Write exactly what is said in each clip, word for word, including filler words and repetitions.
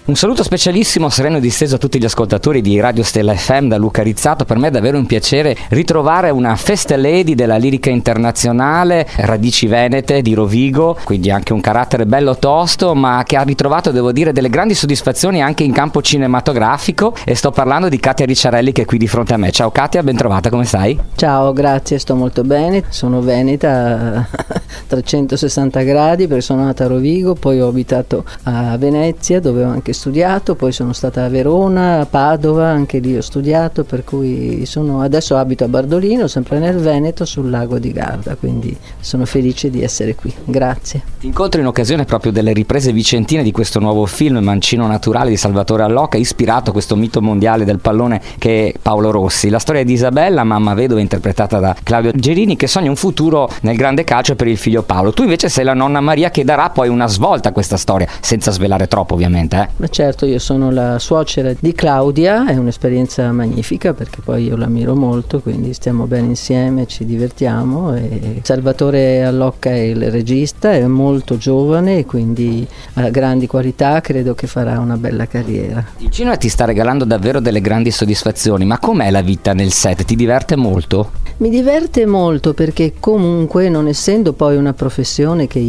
Un saluto specialissimo, sereno e disteso a tutti gli ascoltatori di Radio Stella F M da Luca Rizzato. Per me è davvero un piacere ritrovare una first lady della lirica internazionale, radici venete di Rovigo, quindi anche un carattere bello tosto, ma che ha ritrovato, devo dire, delle grandi soddisfazioni anche in campo cinematografico, e sto parlando di Katia Ricciarelli, che è qui di fronte a me. Ciao Katia, ben trovata, come stai? Ciao, grazie, sto molto bene, sono veneta a trecentosessanta gradi perché sono nata a Rovigo, poi ho abitato a Venezia dove ho anche studiato, poi sono stata a Verona, a Padova, anche lì ho studiato, per cui sono, adesso abito a Bardolino, sempre nel Veneto, sul lago di Garda, quindi sono felice di essere qui, grazie. Ti incontro in occasione proprio delle riprese vicentine di questo nuovo film Mancino Naturale di Salvatore Allocca, ispirato a questo mito mondiale del pallone che è Paolo Rossi. La storia di Isabella, mamma vedova interpretata da Claudio Gerini, che sogna un futuro nel grande calcio per il figlio Paolo. Tu invece sei la nonna Maria che darà poi una svolta a questa storia, senza svelare troppo ovviamente, eh? Ma certo, io sono la suocera di Claudia, è un'esperienza magnifica perché poi io l'ammiro molto, quindi stiamo bene insieme, ci divertiamo, e Salvatore Allocca è il regista, è molto giovane e quindi ha grandi qualità, credo che farà una bella carriera. Il cinema ti sta regalando davvero delle grandi soddisfazioni, ma com'è la vita nel set? Ti diverte molto? Mi diverte molto perché comunque, non essendo poi una professione che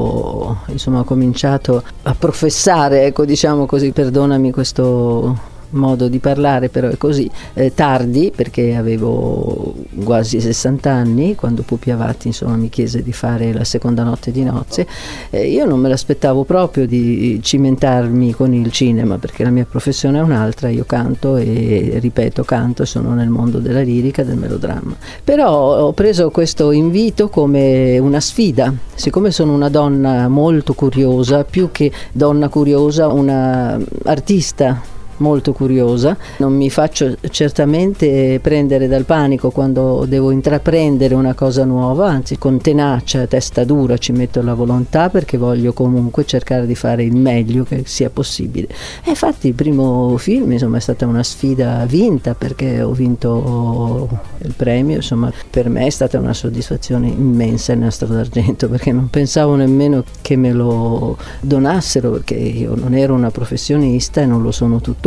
io insomma ho cominciato a professare, ecco, diciamo così, perdonami questo modo di parlare, però è così, eh, tardi, perché avevo quasi sessanta anni quando Pupi Avati insomma mi chiese di fare La seconda notte di nozze. Eh, io non me l'aspettavo proprio di cimentarmi con il cinema, perché la mia professione è un'altra, io canto e ripeto canto, sono nel mondo della lirica, del melodramma, però ho preso questo invito come una sfida, siccome sono una donna molto curiosa, più che donna curiosa, una artista molto curiosa, non mi faccio certamente prendere dal panico quando devo intraprendere una cosa nuova, anzi con tenacia, testa dura ci metto la volontà, perché voglio comunque cercare di fare il meglio che sia possibile. E infatti il primo film insomma è stata una sfida vinta, perché ho vinto il premio, insomma per me è stata una soddisfazione immensa il Nastro d'Argento, perché non pensavo nemmeno che me lo donassero, perché io non ero una professionista e non lo sono tuttora.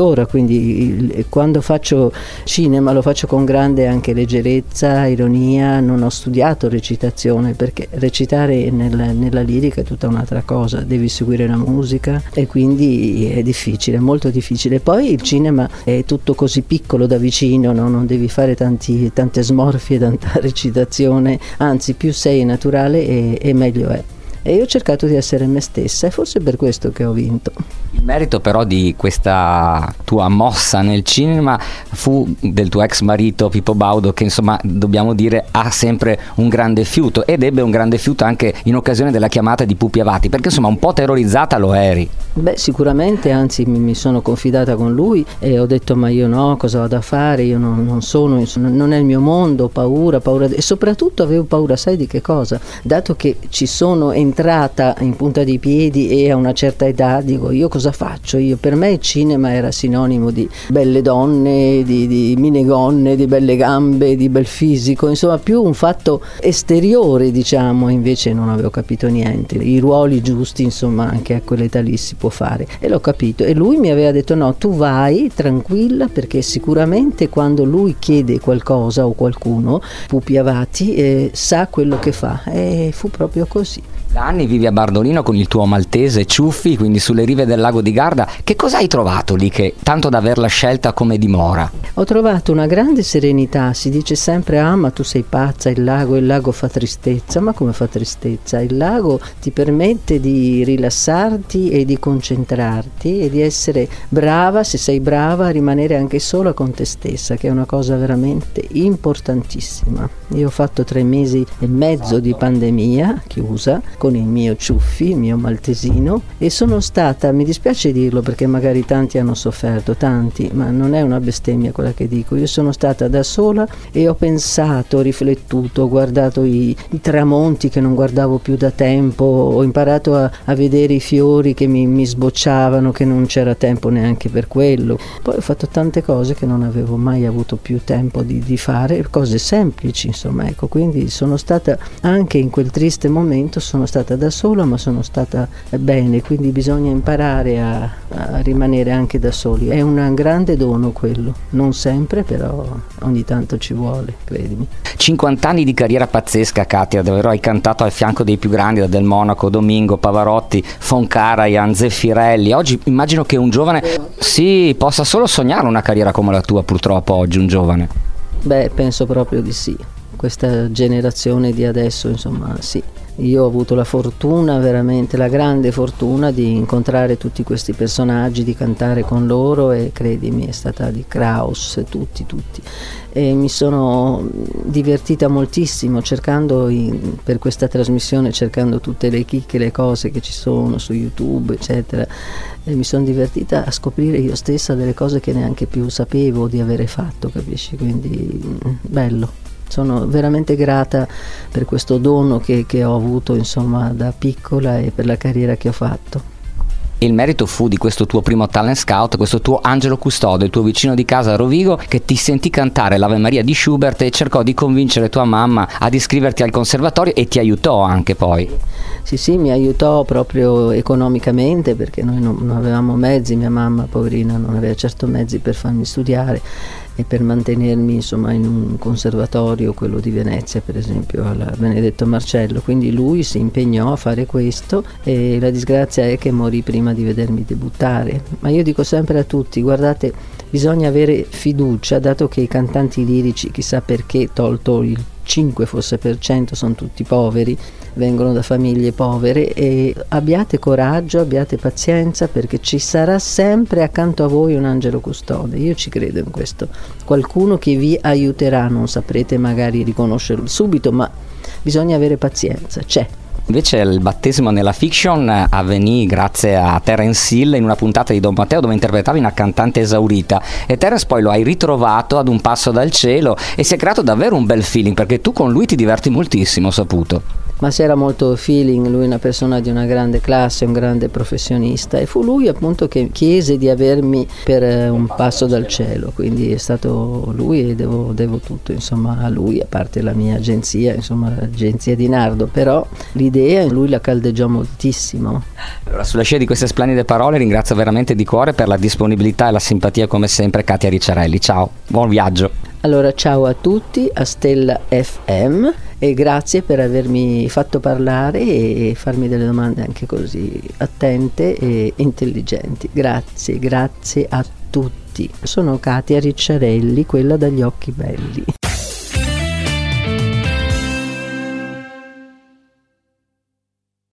Quindi quando faccio cinema lo faccio con grande anche leggerezza, ironia, non ho studiato recitazione, perché recitare nel, nella lirica è tutta un'altra cosa, devi seguire la musica e quindi è difficile, molto difficile. Poi il cinema è tutto così piccolo da vicino, no? Non devi fare tanti, tante smorfie, tanta recitazione, anzi più sei naturale e, e meglio è. E io ho cercato di essere me stessa, e forse è per questo che ho vinto. Il merito però di questa tua mossa nel cinema fu del tuo ex marito Pippo Baudo, che insomma dobbiamo dire ha sempre un grande fiuto, ed ebbe un grande fiuto anche in occasione della chiamata di Pupi Avati, perché insomma un po' terrorizzata lo eri. Beh, sicuramente, anzi mi, mi sono confidata con lui e ho detto ma io no, cosa vado a fare, io non, non sono, insomma, non è il mio mondo, ho paura, paura e soprattutto avevo paura, sai di che cosa? Dato che ci sono entrata in punta di piedi e a una certa età, dico io cosa faccio? Io, per me il cinema era sinonimo di belle donne, di, di minegonne, di belle gambe, di bel fisico, insomma più un fatto esteriore, diciamo. Invece non avevo capito niente, i ruoli giusti insomma anche a quell'età lì si può fare, e l'ho capito, e lui mi aveva detto no, tu vai tranquilla, perché sicuramente quando lui chiede qualcosa o qualcuno, Pupi Avati eh, sa quello che fa, e fu proprio così. Da anni vivi a Bardolino con il tuo maltese Ciuffi, quindi sulle rive del lago di Garda. Che cosa hai trovato lì che tanto da averla scelta come dimora? Ho trovato una grande serenità. Si dice sempre ah ma tu sei pazza, il lago, il lago fa tristezza. Ma come fa tristezza? Il lago ti permette di rilassarti e di concentrarti e di essere brava, se sei brava, a rimanere anche sola con te stessa, che è una cosa veramente importantissima. Io ho fatto tre mesi e mezzo di pandemia chiusa con il mio Ciuffi, il mio maltesino, e sono stata, mi dispiace dirlo perché magari tanti hanno sofferto, tanti, ma non è una bestemmia quella che dico, io sono stata da sola e ho pensato, ho riflettuto, ho guardato i, i tramonti che non guardavo più da tempo, ho imparato a, a vedere i fiori che mi, mi sbocciavano, che non c'era tempo neanche per quello. Poi ho fatto tante cose che non avevo mai avuto più tempo di, di fare, cose semplici insomma, ecco, quindi sono stata anche in quel triste momento, sono stata da sola, ma sono stata bene, quindi bisogna imparare a, a rimanere anche da soli. È un grande dono quello, non sempre, però ogni tanto ci vuole, credimi. cinquanta anni di carriera pazzesca, Katia, davvero hai cantato al fianco dei più grandi, da Del Monaco, Domingo, Pavarotti, Von Karajan, Zeffirelli. Oggi immagino che un giovane sì, possa solo sognare una carriera come la tua, purtroppo oggi un giovane. Beh, penso proprio di sì. Questa generazione di adesso, insomma, sì. Io ho avuto la fortuna, veramente la grande fortuna di incontrare tutti questi personaggi, di cantare con loro, e credimi, è stata di Kraus, tutti, tutti. E mi sono divertita moltissimo cercando in, per questa trasmissione, cercando tutte le chicche, le cose che ci sono su YouTube, eccetera. E mi sono divertita a scoprire io stessa delle cose che neanche più sapevo di avere fatto, capisci? Quindi bello. Sono veramente grata per questo dono che, che ho avuto, insomma, da piccola, e per la carriera che ho fatto. Il merito fu di questo tuo primo talent scout, questo tuo angelo custode, il tuo vicino di casa a Rovigo, che ti sentì cantare l'Ave Maria di Schubert e cercò di convincere tua mamma ad iscriverti al conservatorio, e ti aiutò anche poi. Sì, sì, mi aiutò proprio economicamente, perché noi non, non avevamo mezzi, mia mamma poverina non aveva certo mezzi per farmi studiare e per mantenermi, insomma, in un conservatorio, quello di Venezia per esempio, al Benedetto Marcello. Quindi lui si impegnò a fare questo, e la disgrazia è che morì prima di vedermi debuttare. Ma io dico sempre a tutti, guardate, bisogna avere fiducia, dato che i cantanti lirici, chissà perché, tolto il cinque forse per cento, sono tutti poveri, vengono da famiglie povere, e abbiate coraggio, abbiate pazienza, perché ci sarà sempre accanto a voi un angelo custode. Io ci credo in questo, qualcuno che vi aiuterà. Non saprete magari riconoscerlo subito, ma bisogna avere pazienza, c'è. Invece il battesimo nella fiction avvenì grazie a Terence Hill in una puntata di Don Matteo, dove interpretavi una cantante esaurita, e Terence poi lo hai ritrovato ad un passo dal cielo, e si è creato davvero un bel feeling, perché tu con lui ti diverti moltissimo, ho saputo. Ma c'era molto feeling, lui è una persona di una grande classe, un grande professionista, e fu lui appunto che chiese di avermi per un passo dal cielo, quindi è stato lui, e devo, devo tutto, insomma, a lui, a parte la mia agenzia, insomma l'agenzia di Nardo, però l'idea lui la caldeggiò moltissimo. Allora, sulla scia di queste splendide parole ringrazio veramente di cuore per la disponibilità e la simpatia come sempre Katia Ricciarelli. Ciao, buon viaggio. Allora, ciao a tutti, a Stella F M, e grazie per avermi fatto parlare e farmi delle domande anche così attente e intelligenti. Grazie, grazie a tutti. Sono Katia Ricciarelli, quella dagli occhi belli.